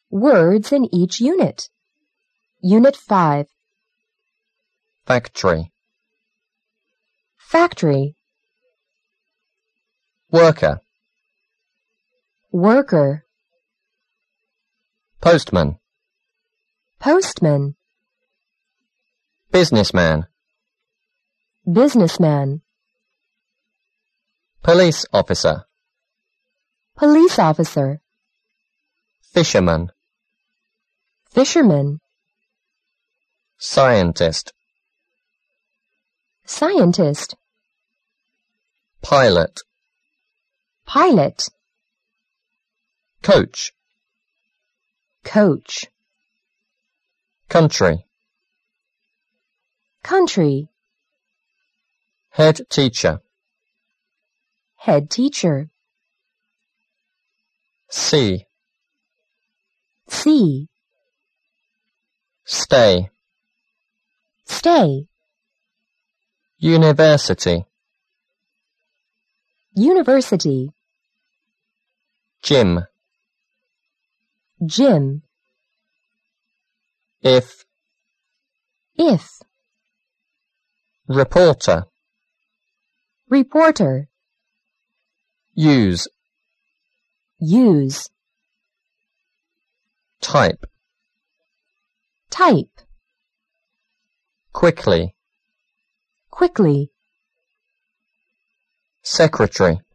Words in each unit. Unit 5. Factory. Factory. Worker. Worker. Postman. Postman. Businessman. Businessman. Police officer. Police officer. Fisherman. Fisherman. Scientist. Scientist. Pilot. Pilot. Coach. Coach. Country. Country. Head teacher. Head teacher. See. See. Stay. Stay. University. University. Gym. Gym. If. If. Reporter. Reporter. Use. Use. Type. Type. Quickly. Quickly. Secretary.